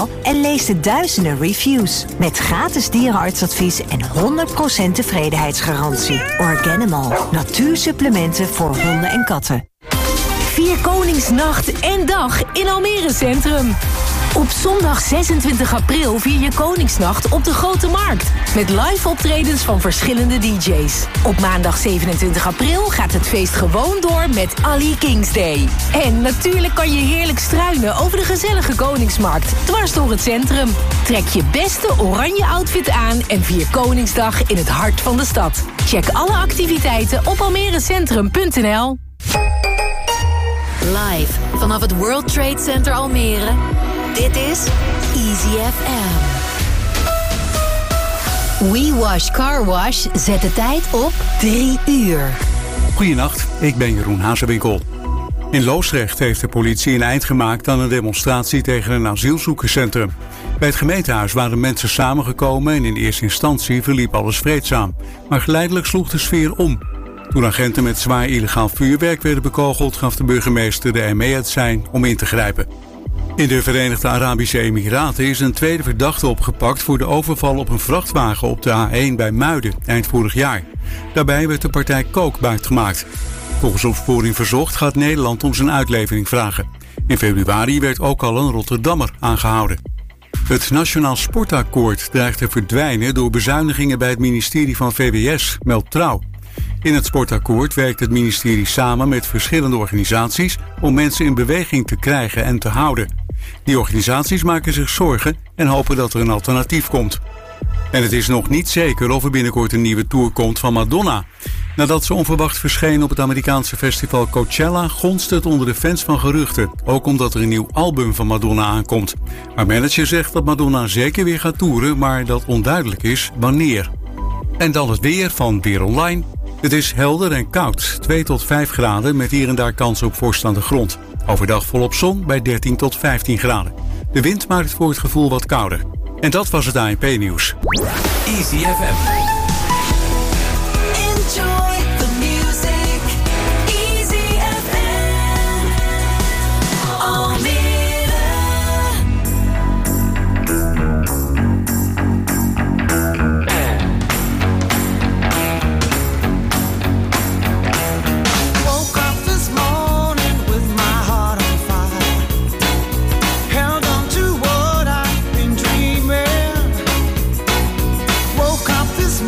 Organimal en lees de duizenden reviews. Met gratis dierenartsadvies en 100% tevredenheidsgarantie. Organimal, natuursupplementen voor honden en katten. Vier Koningsnacht en dag in Almere Centrum. Op zondag 26 april vier je Koningsnacht op de Grote Markt. Met live optredens van verschillende DJ's. Op maandag 27 april gaat het feest gewoon door met Ali Kings Day. En natuurlijk kan je heerlijk struinen over de gezellige Koningsmarkt. Dwars door het centrum. Trek je beste oranje outfit aan en vier Koningsdag in het hart van de stad. Check alle activiteiten op almerecentrum.nl. Live vanaf het World Trade Center Almere. Dit is Easy FM. We Wash Car Wash zet de tijd op 3 uur. Goedenacht, ik ben Jeroen Hazewinkel. In Loosdrecht heeft de politie een eind gemaakt aan een demonstratie tegen een asielzoekerscentrum. Bij het gemeentehuis waren mensen samengekomen en in eerste instantie verliep alles vreedzaam. Maar geleidelijk sloeg de sfeer om. Toen agenten met zwaar illegaal vuurwerk werden bekogeld, gaf de burgemeester de ME het sein om in te grijpen. In de Verenigde Arabische Emiraten is een tweede verdachte opgepakt voor de overval op een vrachtwagen op de A1 bij Muiden eind vorig jaar. Daarbij werd de partij kook buitgemaakt. Volgens Opsporing Verzocht gaat Nederland om zijn uitlevering vragen. In februari werd ook al een Rotterdammer aangehouden. Het Nationaal Sportakkoord dreigt te verdwijnen door bezuinigingen bij het ministerie van VWS, meldt Trouw. In het sportakkoord werkt het ministerie samen met verschillende organisaties om mensen in beweging te krijgen en te houden. Die organisaties maken zich zorgen en hopen dat er een alternatief komt. En het is nog niet zeker of er binnenkort een nieuwe tour komt van Madonna. Nadat ze onverwacht verscheen op het Amerikaanse festival Coachella, gonst het onder de fans van geruchten. Ook omdat er een nieuw album van Madonna aankomt. Haar manager zegt dat Madonna zeker weer gaat toeren, maar dat onduidelijk is wanneer. En dan het weer van Weer Online. Het is helder en koud, 2 tot 5 graden met hier en daar kans op vorst aan de grond. Overdag volop zon bij 13 tot 15 graden. De wind maakt het voor het gevoel wat kouder. En dat was het ANP-nieuws. Easy FM. Enjoy the music. Easy FM. Almere. This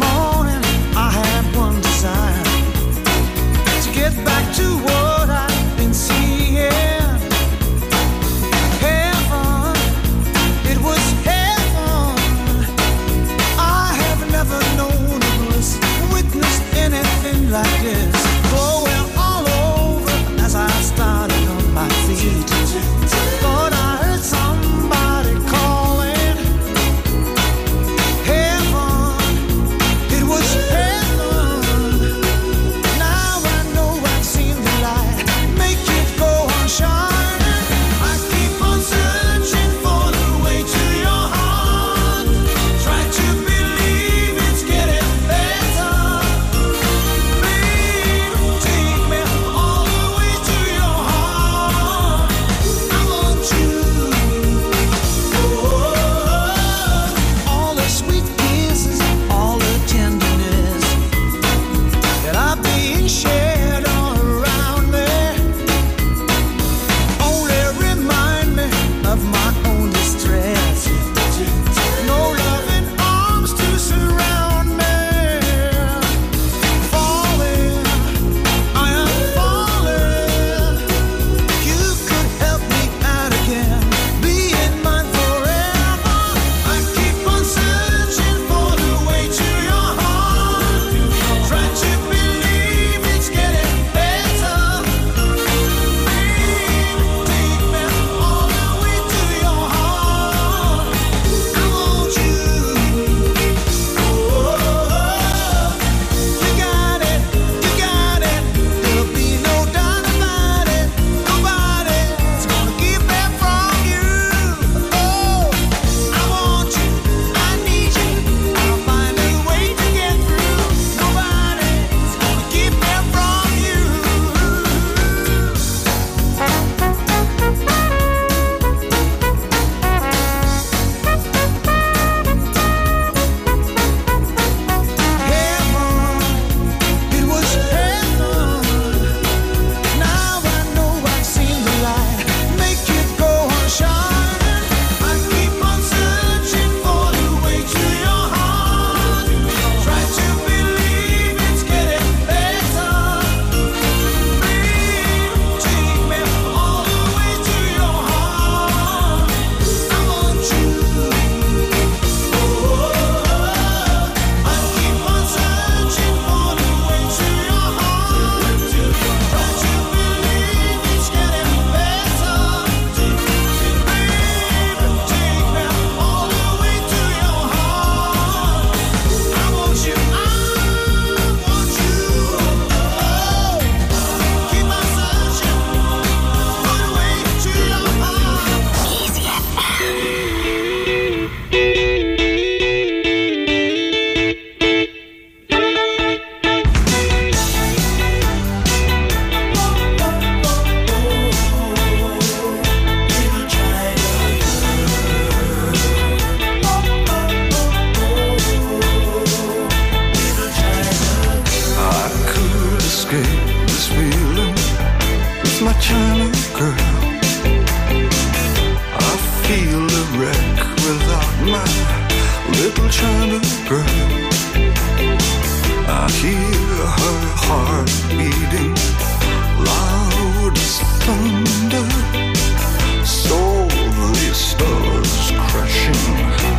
wreck without my little China girl. I hear her heart beating loud as thunder, slowly stars crashing.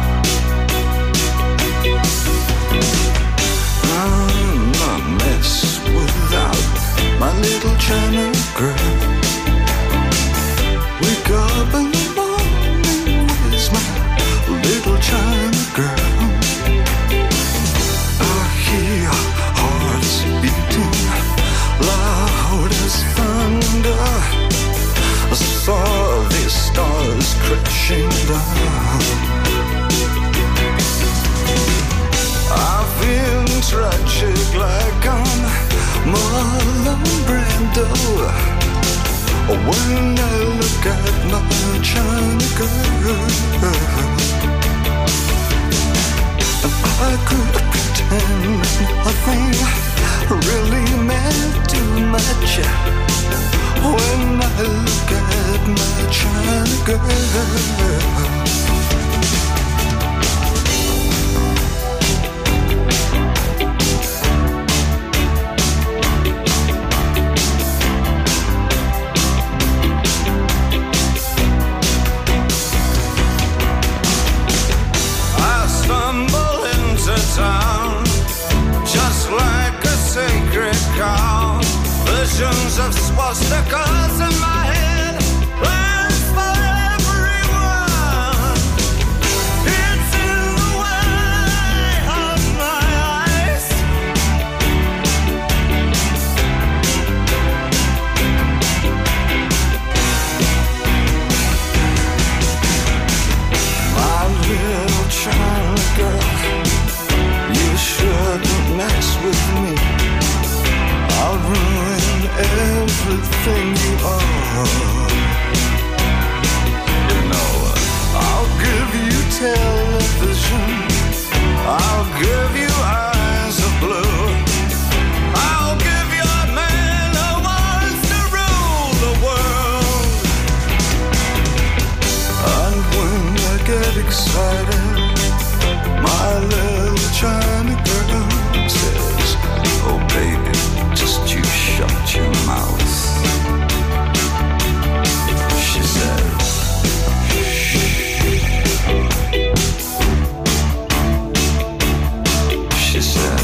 I'm a mess without my little China girl. Wake up in the morning, where's my little China girl? I hear hearts beating loud as thunder. I saw these stars crashing down. I feel tragic like I'm Marlon Brando when I look at my China girl. And I could pretend nothing really meant too much when I look at my China girl. Town, just like a sacred cow. Visions of swastikas in my head, plans for everyone. It's in the way of my eyes. My little China girl, you shouldn't mess with me. I'll ruin everything you are. You know, I'll give you television, I'll give you eyes of blue, I'll give you a man who wants to rule the world. And when I get excited, my little China girl says, oh baby, just you shut your mouth. She says, shh. She says,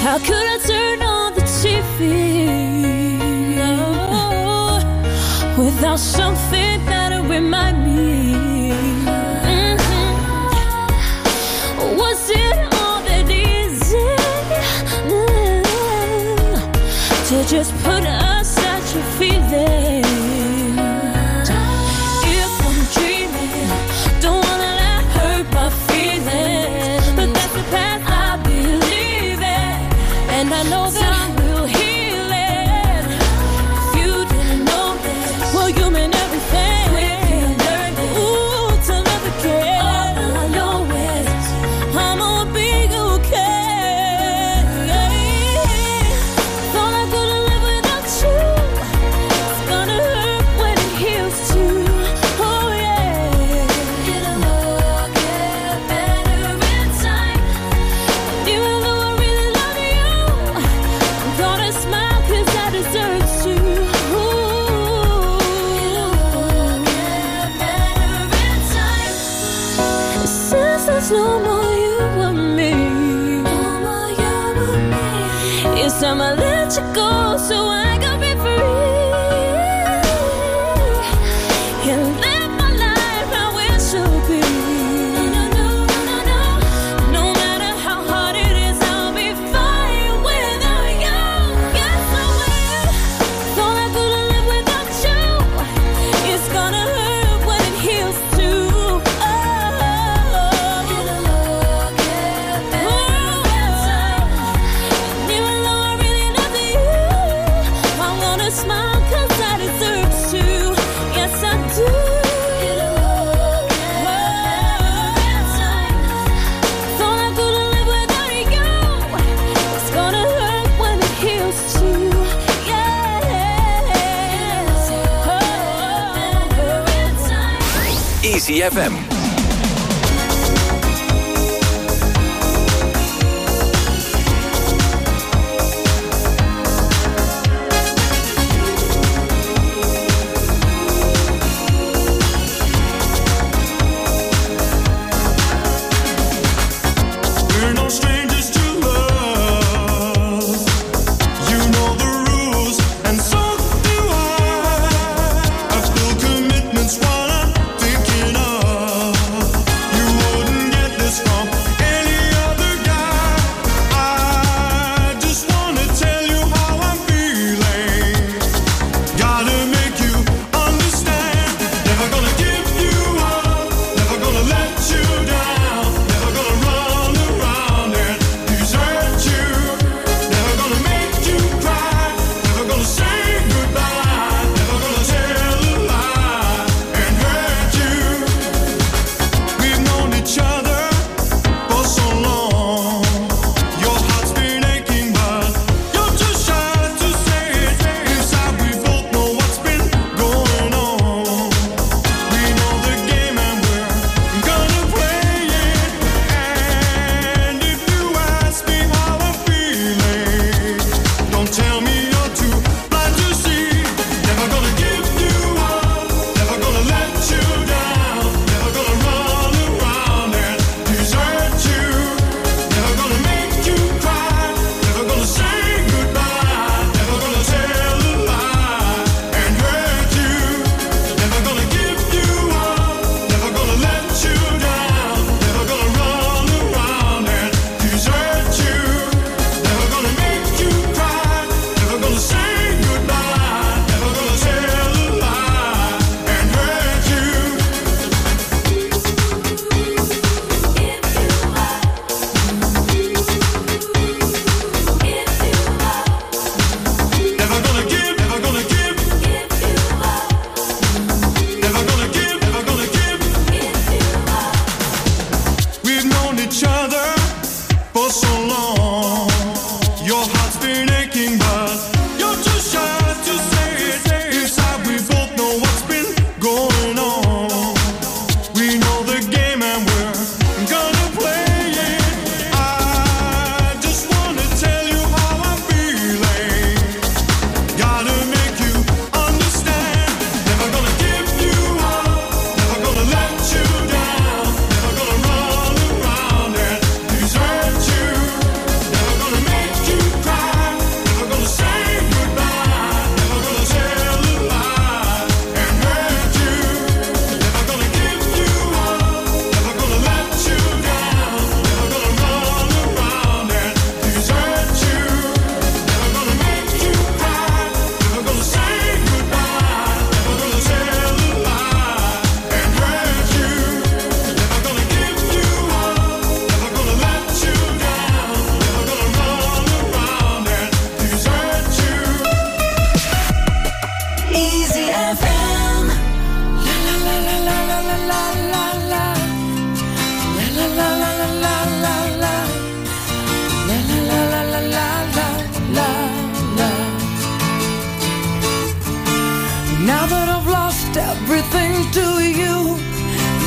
How could I turn on the TV without something that'll remind me? Was it all that easy to just put aside your feelings? If I'm dreaming, don't wanna let hurt my feelings, but that's the path I believe in, and I know that time will heal it. If you didn't know this, well, you mean everything. Quickly learning, ooh, to love again. All I know is I'ma be okay. Thought I couldn't live without you. It's gonna hurt when it heals too. Oh yeah. It'll all get better in time. Even though I really love you, I'm gonna smile 'cause I deserve to. It'll all get better in time. Since there's no more you and me, it's time I let you go so I can be free and live my life how it should be. No matter how hard it is, I'll be fine without you. Yes, I will. Thought I couldn't live without you. It's gonna hurt when it heals too. Oh, it'll all get better in time. Even though I really love you, I'm gonna smile 'cause I deserve to. Yes, I do. It'll all get better in time. Thought I couldn't live without you. It's gonna hurt when it heals too. Yeah. Better in time. Easy FM. We're no strangers to love. You know the rules, and so do I. I've still commitments while I'm thinking of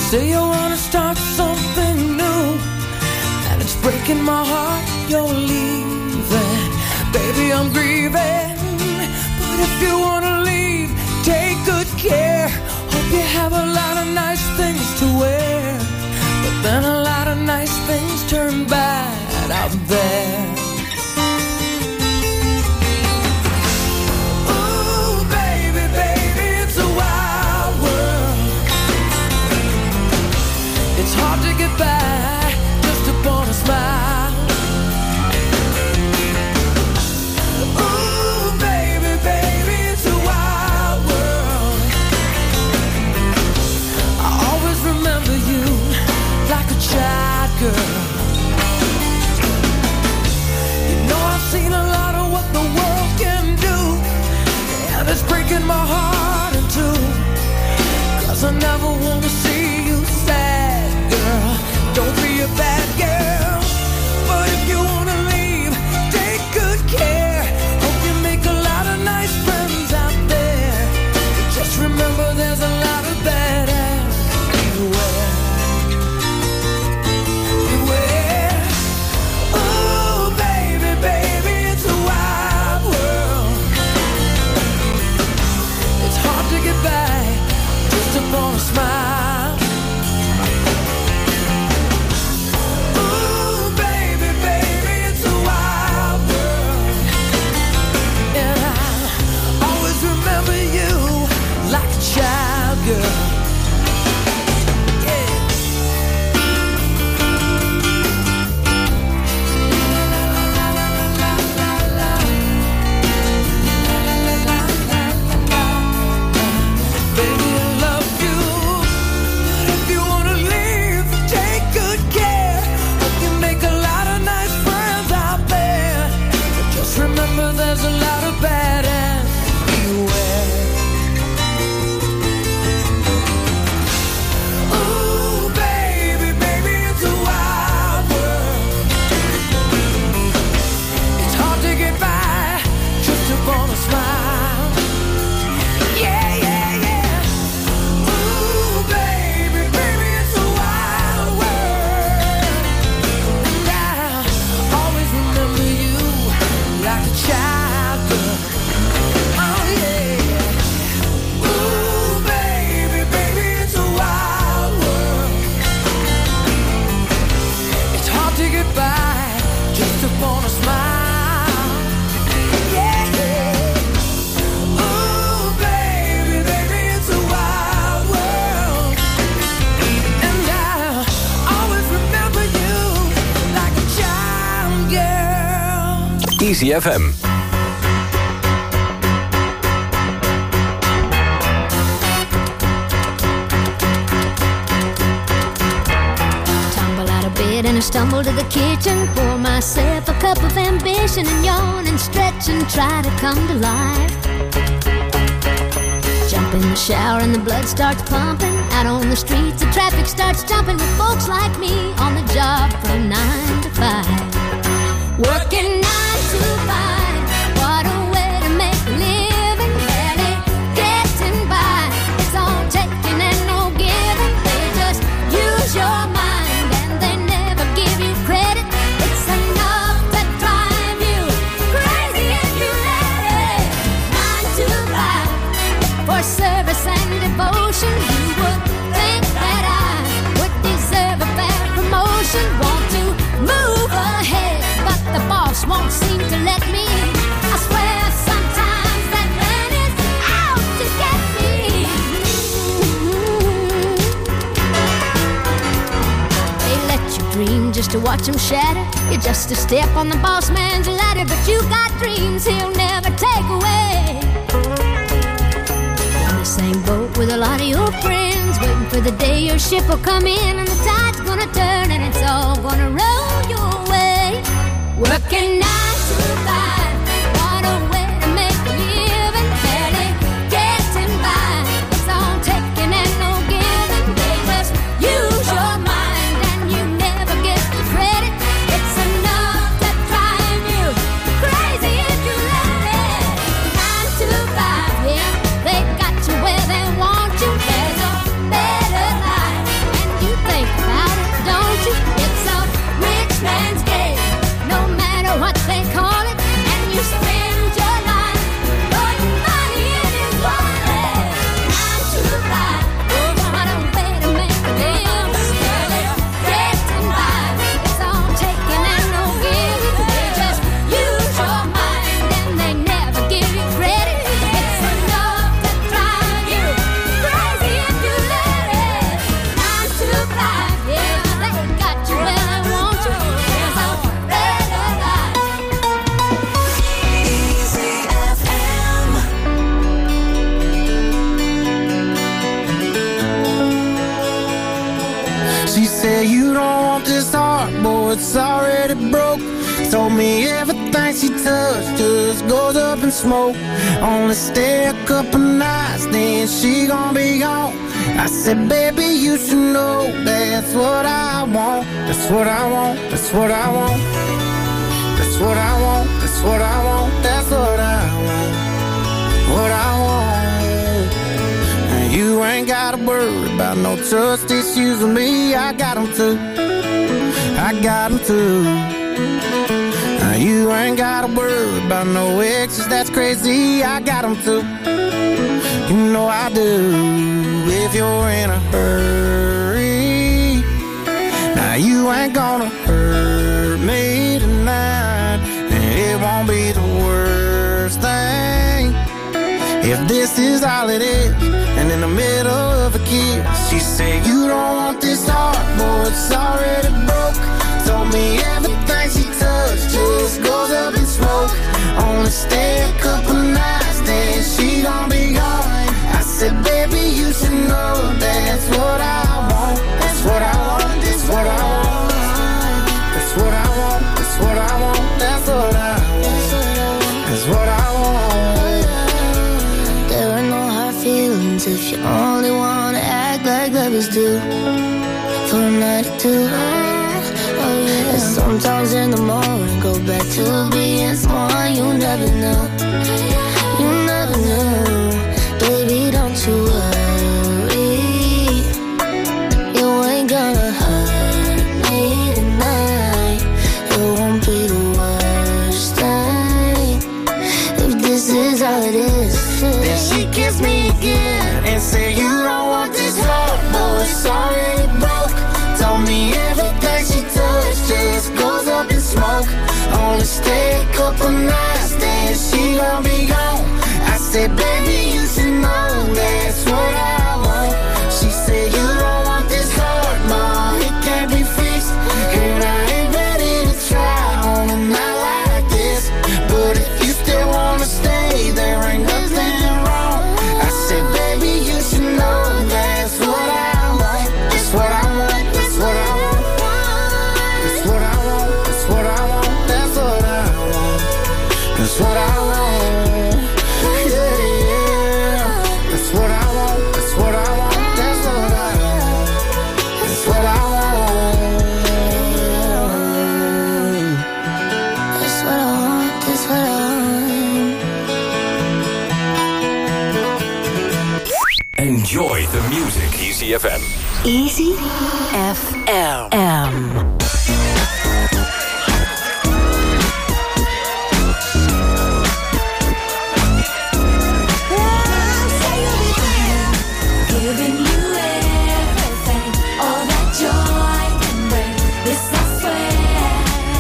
say you wanna start something new, and it's breaking my heart you're leaving. Baby, I'm grieving, but if you wanna leave, take good care. Hope you have a lot of nice things to wear, but then a lot of nice things turn bad out there. Ooh, baby, baby, it's a wild world. It's hard to get by just upon a smile. Ooh, baby, baby, it's a wild world. I always remember you like a child girl. You know I've seen a lot of what the world can do, and it's breaking my heart in two, 'cause I never want to see you sad, girl. Don't be a bad girl, but if you wanna leave, take good care. Hope you make a lot of nice friends out there. Just remember there's a lot of badass everywhere. Beware. Ooh, baby, baby, it's a wild world. It's hard to get by just upon a smile. Ooh, baby, baby, it's a wild world. And I always remember you like a child girl. Yeah. Baby, I love you, but if you wanna leave, take good care. Hope you make a lot of nice friends out there, but just remember there's a lot of badass everywhere. Ooh, baby, baby, it's a wild world. It's hard to get by just upon a smile. Yeah, yeah, yeah. Ooh, baby, baby, it's a wild world. And I always remember you like a child girl. Oh, yeah. Ooh, baby, baby, it's a wild world. It's hard to get by just upon a smile. Yeah, yeah. Ooh, baby, baby, it's a wild world. And I'll always remember you like a child girl. Easy FM. Tumble out of bed and I stumble to the kitchen. Pour myself a cup of ambition and yawn and stretch and try to come to life. Jump in the shower and the blood starts pumping. Out on the streets the traffic starts jumping with folks like me on the job from 9 to 5. Working 9 to 5. What a way to make a living. Barely getting by. It's all taking and no giving. They just use your mind and they never give you credit. It's enough to drive you crazy if you let it. 9 to 5 for service and devotion. You would think that I would deserve a fair promotion. Want to move ahead, but the boss won't seem to let me. I swear sometimes that man is out to get me. They let you dream just to watch him shatter. You're just a step on the boss man's ladder, but you got dreams he'll never take away. In the same boat with a lot of your friends, waiting for the day your ship will come in and the tide's gonna turn and it's all gonna roll your way. Working 9 to 5, what a way to make a living. Barely getting by, it's all taking and no giving. They just use your mind and you never get the credit. It's enough to drive you crazy if you let it. 9 to 5, yeah, they got you where they want you. There's a better life and it's already broke. Told me everything she touched just goes up in smoke. Only stay a couple nights, then she gon' be gone. I said, baby, you should know that's what I want. That's what I want, that's what I want. That's what I want, that's what I want. That's what I want, what I want. And you ain't gotta worry about no trust issues with me. I got them too, I got them too. You ain't gotta worry about no exes, that's crazy. I got them too, you know I do. If you're in a hurry, now you ain't gonna hurt me tonight. And it won't be the worst thing if this is all it is. And in the middle of a kiss, she said, you don't want this heart, boy, it's already broke. Told me everything she touched just goes up in smoke. Only stay a couple nights, then she gon' be gone. I said, baby, you should know that's what I want. That's what I want, that's what I want. That's what I want, that's what I want. That's what I want, that's what I want. There are no hard feelings if you only wanna act like lovers do. For a night or two. Oh yeah. And sometimes in the morning go back to being someone you never knew. You never knew. Baby, don't you worry. You ain't gonna hurt me tonight. It won't be the worst thing if this is all it is. Then she kissed me again and said, you don't want this heart, boy, it's already broke. Told me everything she touched just goes up in smoke. Only stay a couple nights, then she gon' be gone. I said, baby, you should know that's what I want. She said, you don't want this heart, ma, it can't be fixed. And I ain't ready to try on a night like this. But if you still wanna stay, there ain't nothing wrong. I said, baby, you should know that's what I want. That's what I want, that's what I want. That's what I want, that's what I want. That's what I want, that's what I want. Enjoy the music. Easy FM. Easy FM. Giving you everything, all that joy can bring. This I swear.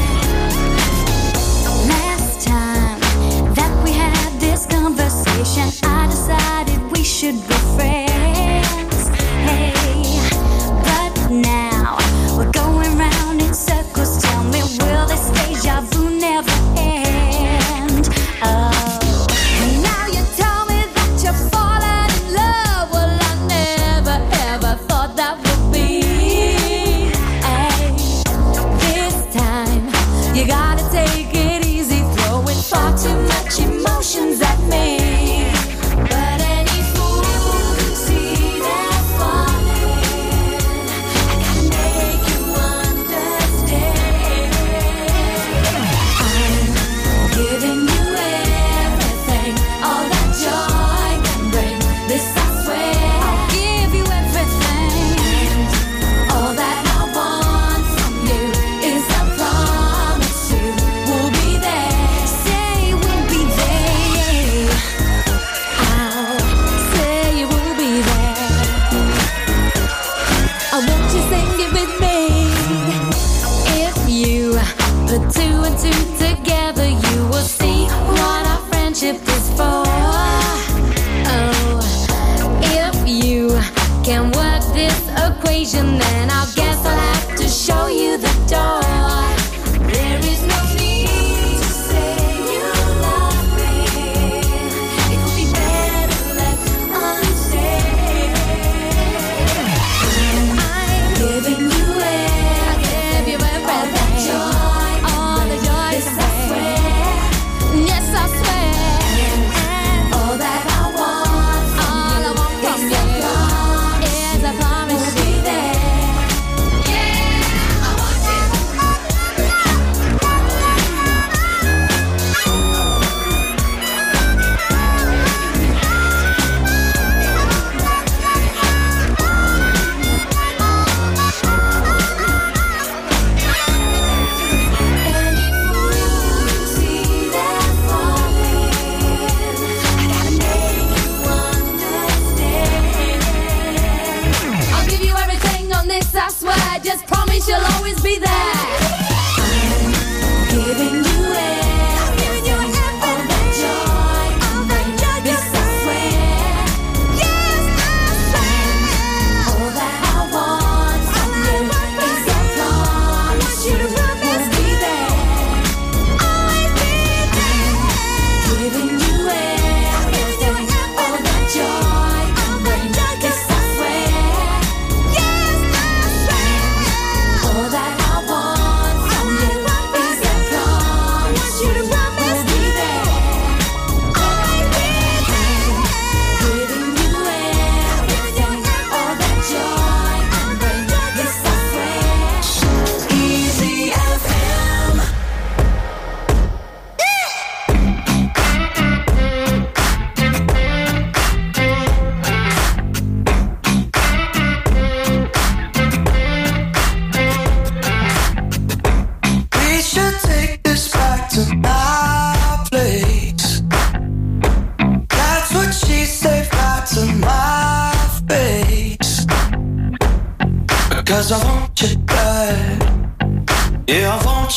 Last time that we had this conversation, I decided we should be friends. Hey, but now we're going round in circles. Tell me, will this deja vu never end? Oh, and now you tell me that you're falling in love. Well, I never ever thought that would be. Hey, this time you gotta take it easy, throwing far too much emotions at me. But any fool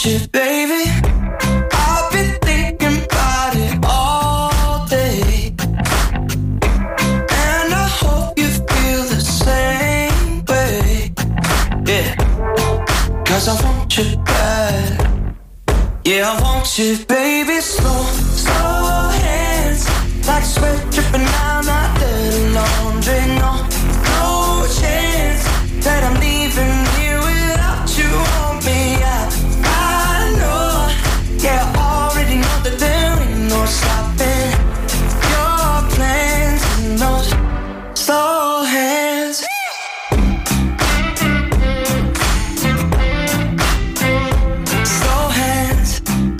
want you, baby. I've been thinking about it all day, and I hope you feel the same way. Yeah, 'cause I want you bad. Yeah, I want you, baby. Slow, slow hands, like sweat dripping down my dirty laundry. No, no chance that I'm leaving here without you on me. I know, yeah, I already know that there ain't no stopping your plans and those slow hands. Slow hands.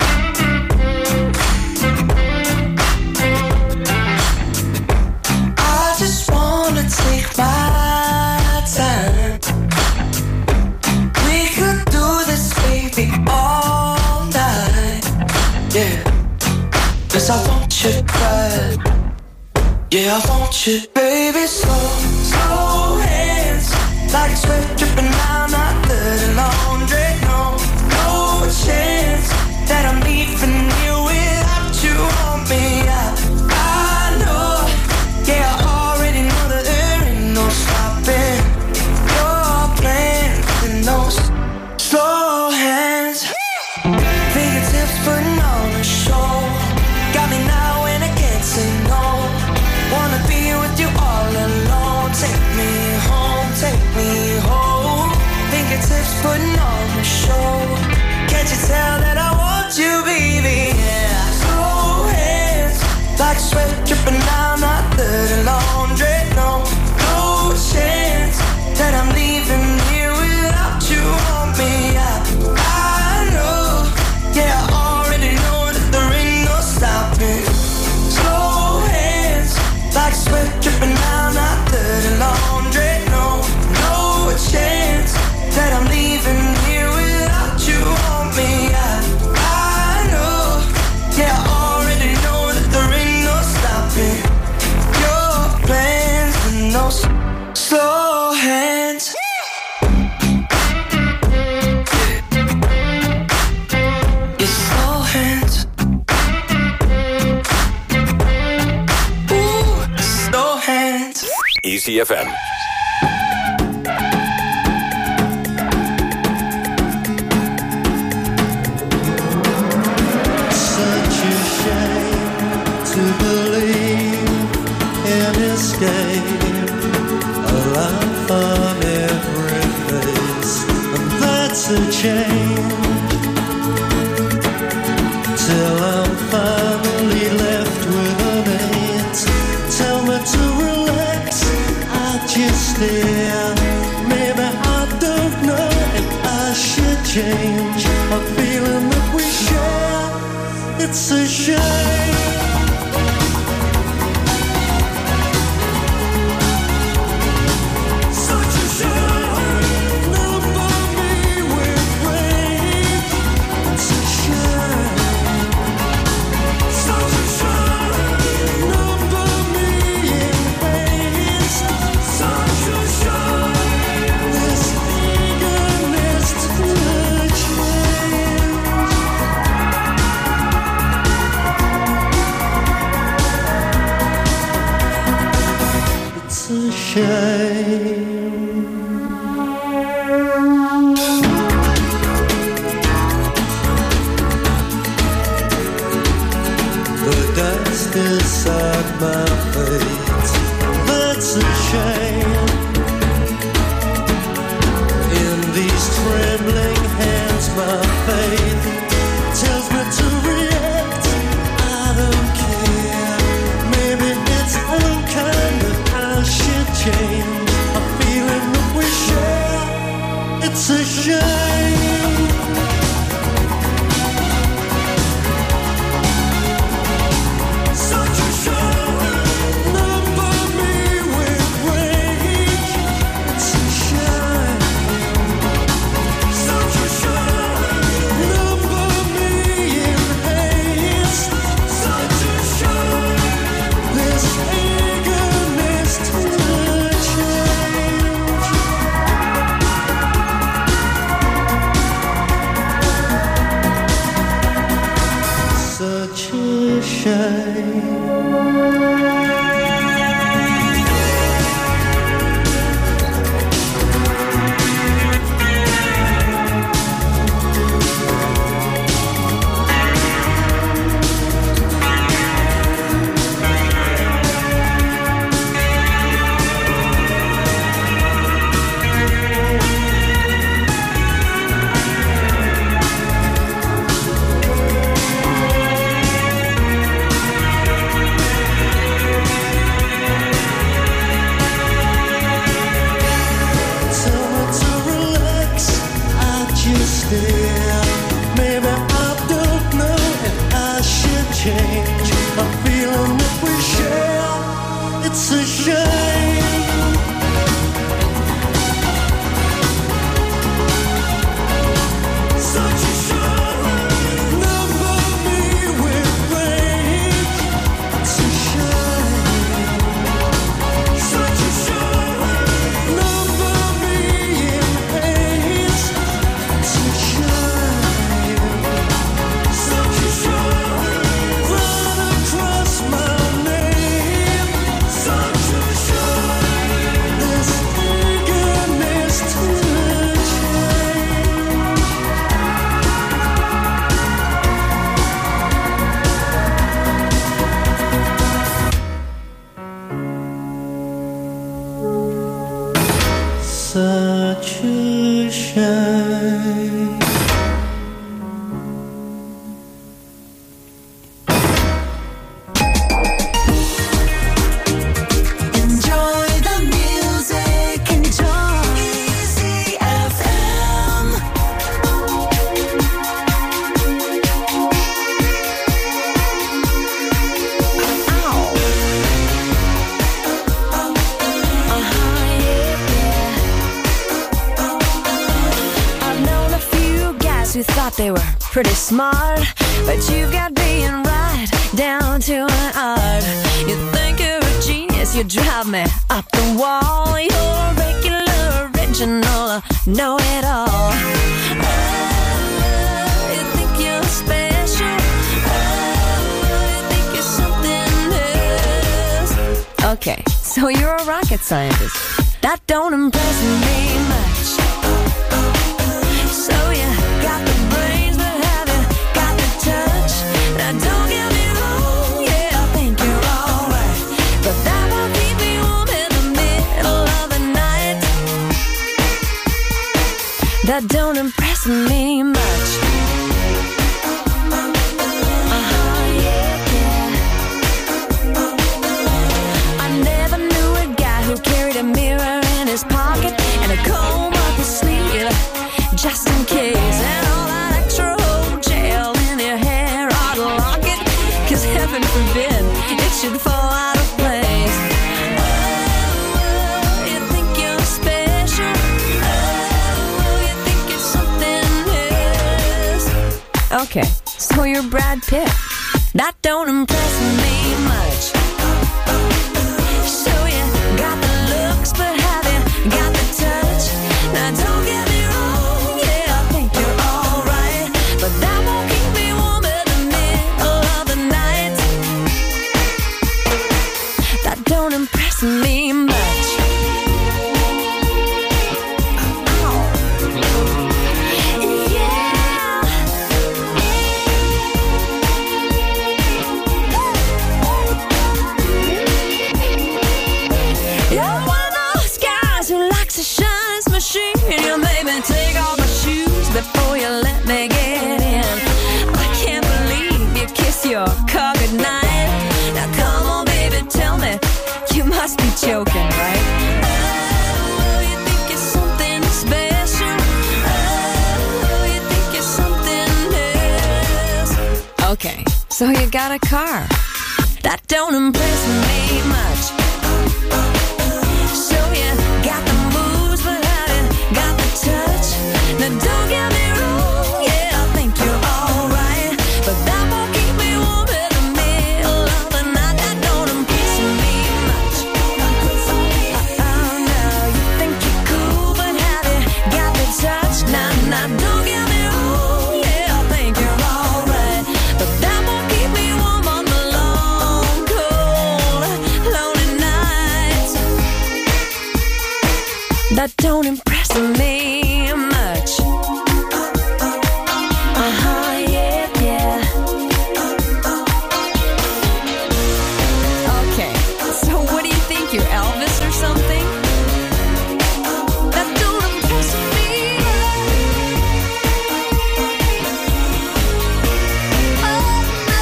I just wanna take my time. We could do this, baby, all night. Yeah, 'cause I want you bad. Yeah, I want you, baby. Slow, slow hands, like sweat dripping down my dirty laundry. No, no chance that I'm leaving you without you on me. I know, yeah, I already know that there ain't no stopping your plans and those slow hands. Fingertips putting on a show, got me now and I can't say no. Wanna be with you all alone. Take me home, take me home. Fingertips putting on a show. Can't you tell that I want you, baby? Yeah. Slow hands, like sweat dripping down my dirty laundry. No, no chance that I'm leaving here without you on me. I know, yeah, I already know that there ain't no stopping. Slow hands, like sweat dripping down my dirty laundry. No, no chance that I'm leaving here without you on me. I know, yeah, I already know that there ain't no stopping your plans and those slow hands. Your slow hands. Ooh, slow hands. Easy FM. Such a shame to believe in escape, a laugh on every face, and that's a change. Till I'm finally left with a mate. Tell me to relax, I just stare. Maybe I don't know if I should change. A feeling that we share, it's a shame. Such a shame, number me with rage. It's a shame. Such a shame, number me in haste. Such a shame, this eagerness to change. It's a shame. The dust inside my face, that's a shame. In these trembling hands, my faith tells me to react. I don't care. Maybe it's unkind that I should change. A feeling that we share, it's a shame. Such a shame, number such a shame. Maybe I don't know if I should change. A feeling that we share, it's a shame. Such a shame. Number me with rage. It's a shame. Such a shame. Number me in haze. It's a shame. Such a shame. Run across my name. Such a shame. This eagerness to change. Such a shame. Enjoy the music, enjoy Easy FM. I've known a few guys who thought they were pretty smart, but you've got being right down to an art. You think you're a genius, you drive me up the wall. You're a regular, original, know-it-all. Oh, you think you're special. Oh, you think you're something else. Okay, so you're a rocket scientist. That don't impress me much. So you got the brains, but have you got the touch? Now don't get me wrong, yeah, I think you're alright, but that won't keep me warm in the middle of the night. That don't impress me much. I never knew a guy who carried a mirror in his pocket and a comb up his sleeve, just in case. And all that extra old gel in your hair ought to lock it, 'cause heaven forbid it should fall out of place. Oh, you think you're special. Oh, you think you're something else. Okay, so you're Brad Pitt. That don't impress me much. So you got the looks, but have you got the touch? Now don't get me wrong, yeah, I think you're alright, but that won't keep me warm in the middle of the night. That don't impress me much. You're one of those guys who likes a shines machine. You made me take off my shoes before you let me get in. I can't believe you kissed your car goodnight. Now come on, baby, tell me, you must be joking, right? Oh, you think you're something special. Oh, you think you're something else. Okay, so you got a car. That don't impress me much. So you got the moves, but have you got the touch? Now don't get me wrong, yeah, I think you're alright, but that won't keep me warm in the middle of the night. That don't impress me much. Oh no, you think you're cool, but have you got the touch? Now don't get me wrong, yeah, I think you're alright, but that won't keep that don't impress me much. Yeah, yeah. Okay, so what do you think, you're Elvis or something? That don't impress me. Oh, no.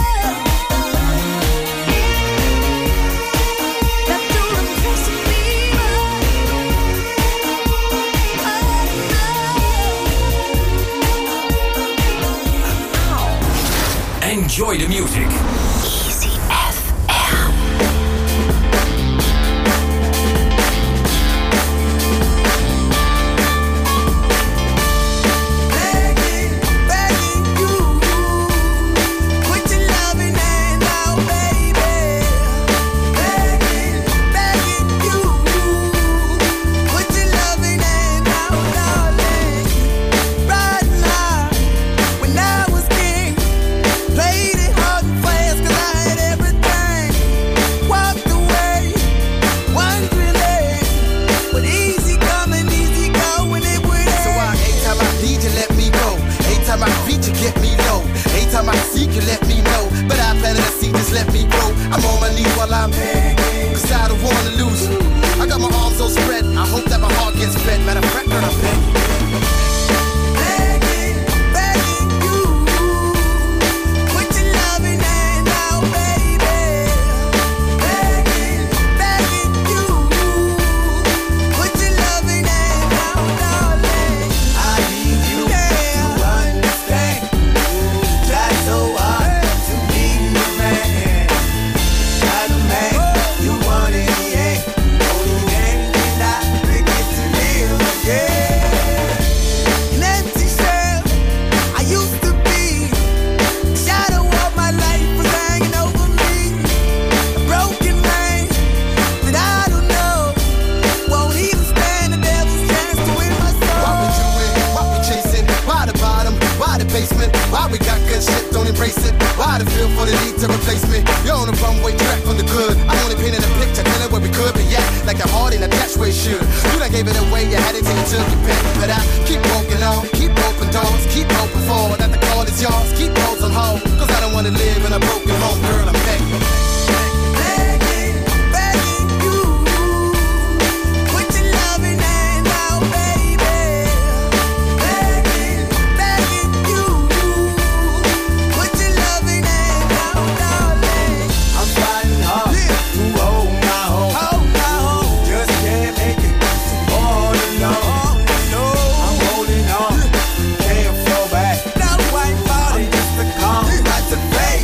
That don't impress me. Enjoy the music. Easy FM. Begging you, put your loving hand out, baby. Begging you, put your loving hand out, darling. Right now, when I was king, played it hard and fast 'cause I had everything. Walked away, wondering, but easy coming, easy going, it would end. So every time I need you, let me go. Every time I beat you, get me low. Every time I seek you, let me know. But I planted a seed, just let me grow. I'm on my knees while I'm begging, 'cause I don't wanna lose you. I got my arms so spread, I hope that my heart gets fed. Matter of fact, girl, I'm begging. Begging you, put your loving hand out, baby. Begging you, put your loving hand out, darling. I need you to understand. That's so hard to be the man. I'm the man you want in the end. Only then can I begin to live again. An empty shell I used to be. The shadow of my life was hanging over me. A broken man that I don't know won't even stand the devil's chance to win my soul. Why we doing? Why we chasing? Why the bottom? Why the basement? Why we got good shit, don't embrace it? Why the feel for the need to replace me? You're on the runway track from the good. I'm only painting a picture, telling where we could be at. Like the heart in a catch where it should. You done gave it away, you had it till you took your pick. But I keep walking on, keep open doors, keep open for that the call is yours. Keep those on hold, 'cause I don't wanna live in a broken home, girl, I'm begging. Begging you, put your loving hand out, baby. Begging you, put your loving hand out, darling. I'm fighting hard to hold my home. Just can't make it all alone. I'm holding on, can't fall back. No white body, I'm just a calm, like the face.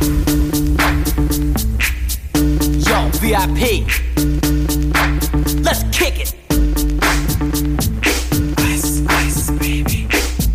Yo, VIP. Let's kick it. Ice, ice, baby.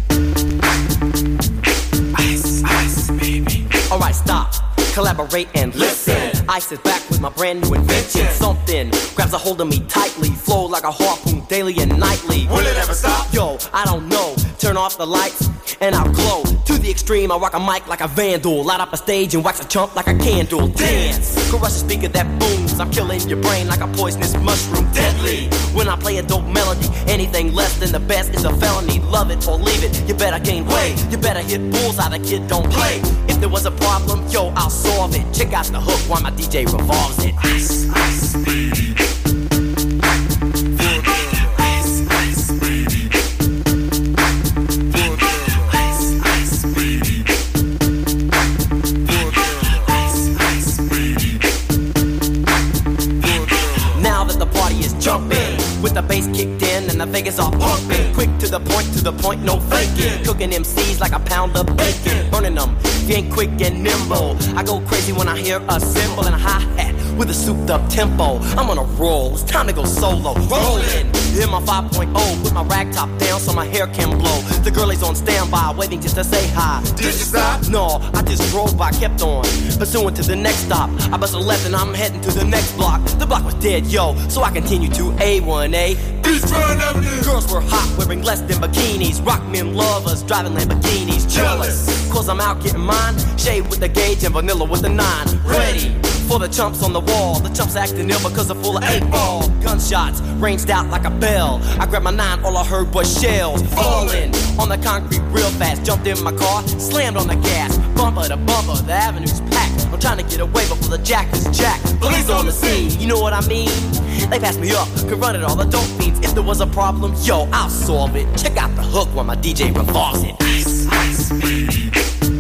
Ice, ice, baby. Alright, stop. Collaborate and listen. Ice is back with my brand new invention. Something grabs a hold of me tightly. Flow like a harpoon daily and nightly. Will it ever stop? Yo, I don't know. Turn off the lights and I'll glow. To the extreme, I rock a mic like a vandal. Light up a stage and wax a chump like a candle. Dance, crush a speaker that booms. I'm killing your brain like a poisonous mushroom. Deadly, when I play a dope melody. Anything less than the best is a felony. Love it or leave it, you better gain weight. You better hit bullseye, the kid don't play. If there was a problem, yo, I'll solve it. Check out the hook while my DJ revolves it. Ice, ice, baby. With the bass kicked in and the Vegas all pumping. Quick to the point, no faking. Cooking MCs like a pound of bacon. Burning them, if you ain't quick and nimble. I go crazy when I hear a cymbal and a hi-hat with a souped up tempo. I'm on a roll, it's time to go solo. Rollin', hit my 5.0, put my rag top down so my hair can blow. The girl is on standby, waiting just to say hi. Did you stop? No, I just drove by, kept on pursuing to the next stop. I bust a left and I'm heading to the next block. The block was dead, yo, so I continue to A1A. Beachfront Avenue. Girls were hot, wearing less than bikinis. Rock men lovers, driving Lamborghinis. Jealous, cause I'm out getting mine. Shade with the gauge and vanilla with the 9. Ready for the chumps on the wall. The chumps acting ill because they're full of 8-ball. Gunshots ranged out like a bell. I grabbed my 9, all I heard was shells falling on the concrete real fast. Jumped in my car, slammed on the gas. Bumper to bumper, the avenue's packed. I'm trying to get away before the jack is jacked. Police on the scene, you know what I mean? They passed me up, could run it all the dope fiends. If there was a problem, yo, I'll solve it. Check out the hook while my DJ revolves it. Ice, ice, baby.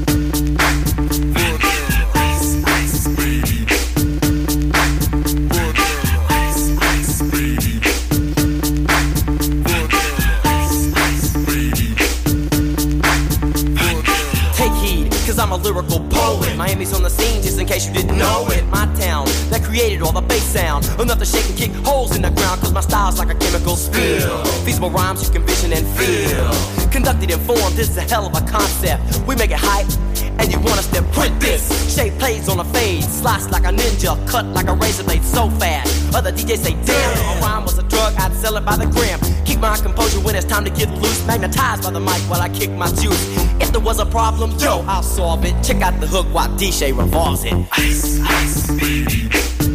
I'm a lyrical poet. Miami's on the scene, just in case you didn't know it. My town that created all the bass sound. Enough to shake and kick holes in the ground, cause my style's like a chemical spill. Feasible rhymes you can vision and feel. Conducted in form, this is a hell of a concept. We make it hype, and you want us to print this. Shape plays on a fade, slice like a ninja, cut like a razor blade so fast. Other DJs say, damn, if a rhyme was a drug, I'd sell it by the gram. Keep my composure when it's time to get loose. Magnetized by the mic while I kick my juice. If there was a problem, yo, I'll solve it. Check out the hook while DJ revolves it. Ice, ice, baby.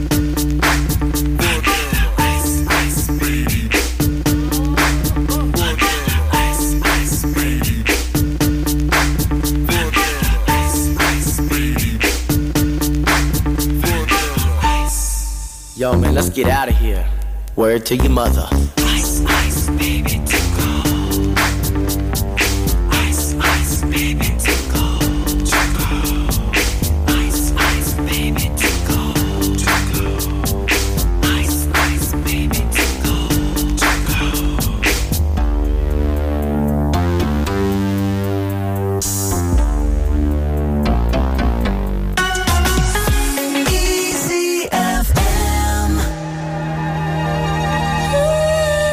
Ice, ice, baby. Ice, ice, baby. Ice, ice, baby. Yo, man, let's get out of here. Word to your mother. Ice, ice, baby, to go. Ice, ice, baby, to go. Ice, ice, baby, to go. Ice, ice, baby, to go. Easy FM.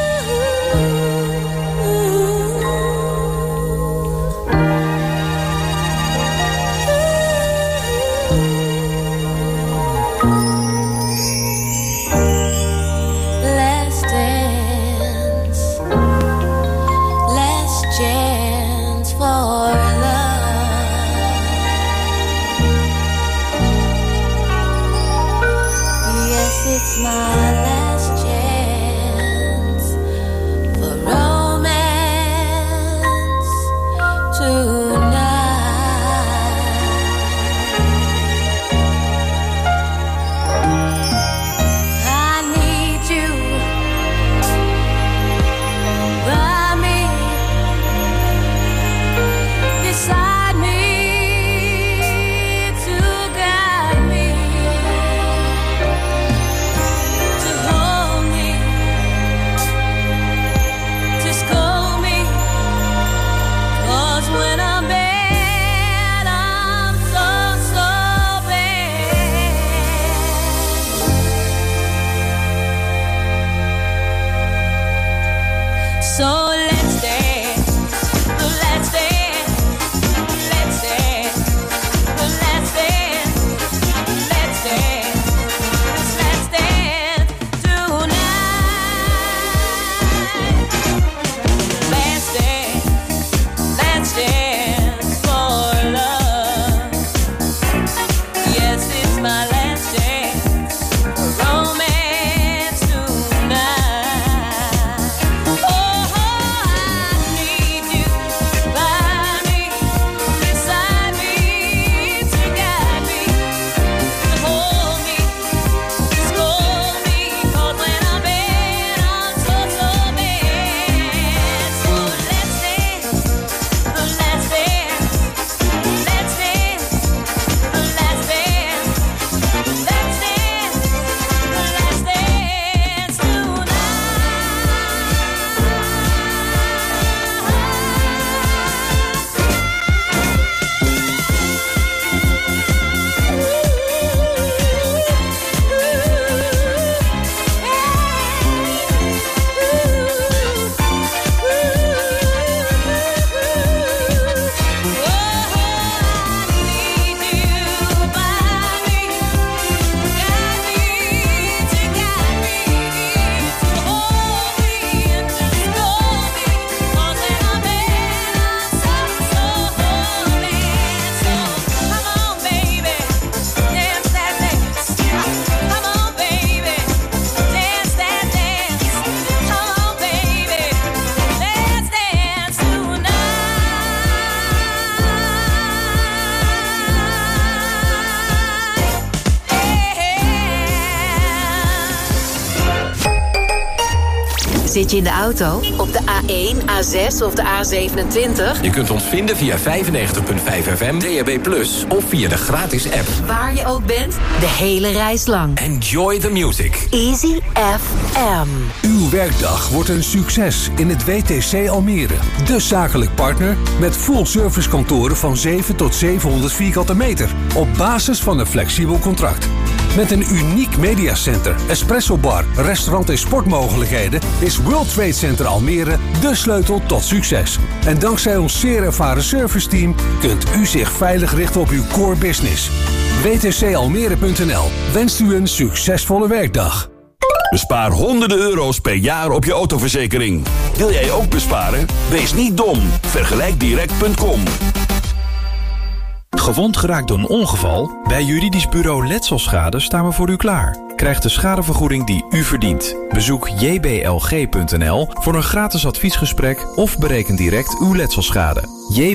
Zit je in de auto? Op de A1, A6 of de A27? Je kunt ons vinden via 95.5 FM, DAB+, of via de gratis app. Waar je ook bent, de hele reis lang. Enjoy the music. Easy FM. Uw werkdag wordt een succes in het WTC Almere. De zakelijk partner met full service kantoren van 7 tot 700 vierkante meter. Op basis van een flexibel contract. Met een uniek mediacenter, espresso bar, restaurant en sportmogelijkheden is World Trade Center Almere de sleutel tot succes. En dankzij ons zeer ervaren serviceteam kunt u zich veilig richten op uw core business. WTCalmere.nl wenst u een succesvolle werkdag. Bespaar honderden euro's per jaar op je autoverzekering. Wil jij ook besparen? Wees niet dom. Vergelijkdirect.com. Gewond geraakt door een ongeval? Bij Juridisch Bureau Letselschade staan we voor u klaar. Krijg de schadevergoeding die u verdient. Bezoek jblg.nl voor een gratis adviesgesprek of bereken direct uw letselschade.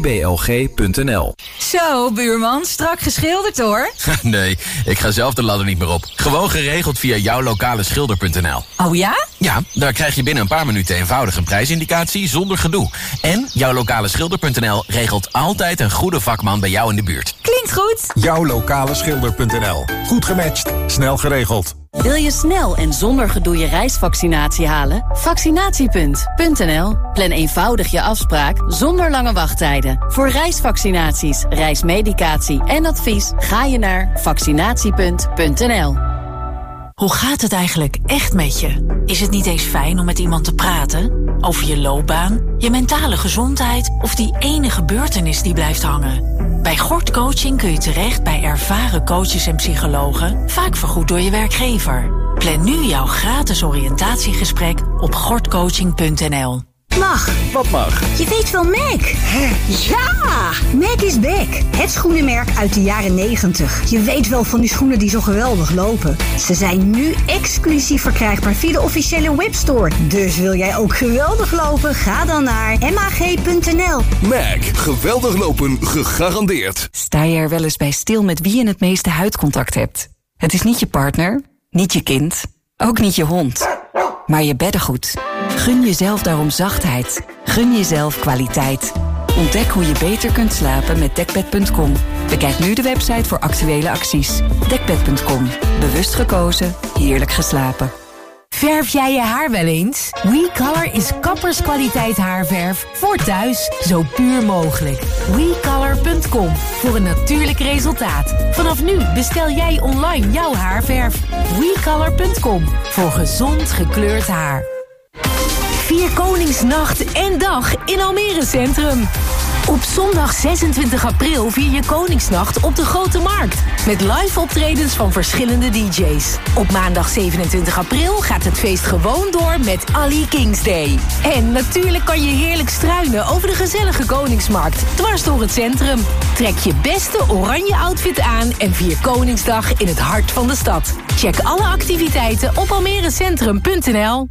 jblg.nl. Zo, buurman, strak geschilderd hoor. Nee, ik ga zelf de ladder niet meer op. Gewoon geregeld via jouwlokaleschilder.nl. Oh ja? Ja, daar krijg je binnen een paar minuten eenvoudig een prijsindicatie zonder gedoe. En jouwlokaleschilder.nl regelt altijd een goede vakman bij jou in de buurt. Klinkt goed. Jouwlokaleschilder.nl. Goed gematcht, snel geregeld. Wil je snel en zonder gedoe je reisvaccinatie halen? Vaccinatiepunt.nl. Plan eenvoudig je afspraak zonder lange wachttijden. Voor reisvaccinaties, reismedicatie en advies ga je naar vaccinatiepunt.nl. Hoe gaat het eigenlijk echt met je? Is het niet eens fijn om met iemand te praten? Over je loopbaan, je mentale gezondheid of die ene gebeurtenis die blijft hangen? Bij Gort Coaching kun je terecht bij ervaren coaches en psychologen, vaak vergoed door je werkgever. Plan nu jouw gratis oriëntatiegesprek op gortcoaching.nl. Mag. Wat mag? Je weet wel Mac. Ja! Mac is back. Het schoenenmerk uit de jaren 90. Je weet wel van die schoenen die zo geweldig lopen. Ze zijn nu exclusief verkrijgbaar via de officiële webstore. Dus wil jij ook geweldig lopen? Ga dan naar mag.nl. Mac, geweldig lopen, gegarandeerd. Sta je er wel eens bij stil met wie je het meeste huidcontact hebt? Het is niet je partner, niet je kind, ook niet je hond, maar je beddengoed. Gun jezelf daarom zachtheid. Gun jezelf kwaliteit. Ontdek hoe je beter kunt slapen met Dekbed.com. Bekijk nu de website voor actuele acties. Dekbed.com. Bewust gekozen, heerlijk geslapen. Verf jij je haar wel eens? WeColor is kapperskwaliteit haarverf voor thuis, zo puur mogelijk. WeColor.com voor een natuurlijk resultaat. Vanaf nu bestel jij online jouw haarverf. WeColor.com voor gezond gekleurd haar. Vier Koningsnacht en dag in Almere Centrum. Op zondag 26 april vier je Koningsnacht op de Grote Markt. Met live optredens van verschillende DJ's. Op maandag 27 april gaat het feest gewoon door met Ali Kings Day. En natuurlijk kan je heerlijk struinen over de gezellige Koningsmarkt. Dwars door het centrum. Trek je beste oranje outfit aan en vier Koningsdag in het hart van de stad. Check alle activiteiten op almerecentrum.nl.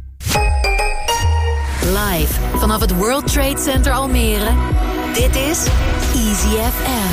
Live vanaf het World Trade Center Almere. Dit is Easy FM.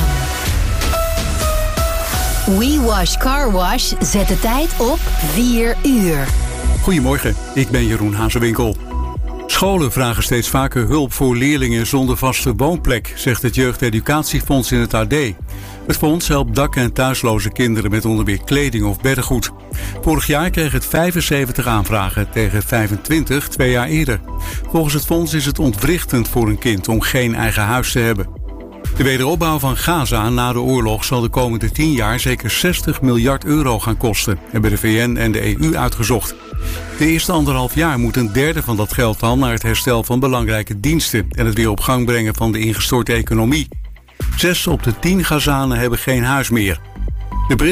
We Wash Car Wash zet de tijd op 4 uur. Goedemorgen, ik ben Jeroen Hazewinkel. Scholen vragen steeds vaker hulp voor leerlingen zonder vaste woonplek, zegt het Jeugdeducatiefonds in het AD. Het fonds helpt dak- en thuisloze kinderen met onder meer kleding of beddengoed. Vorig jaar kreeg het 75 aanvragen tegen 25 2 jaar eerder. Volgens het fonds is het ontwrichtend voor een kind om geen eigen huis te hebben. De wederopbouw van Gaza na de oorlog zal de komende 10 jaar zeker 60 miljard euro gaan kosten, hebben de VN en de EU uitgezocht. De eerste 1,5 jaar moet een derde van dat geld dan naar het herstel van belangrijke diensten en het weer op gang brengen van de ingestorte economie. 6 op de 10 Gazanen hebben geen huis meer. De Britse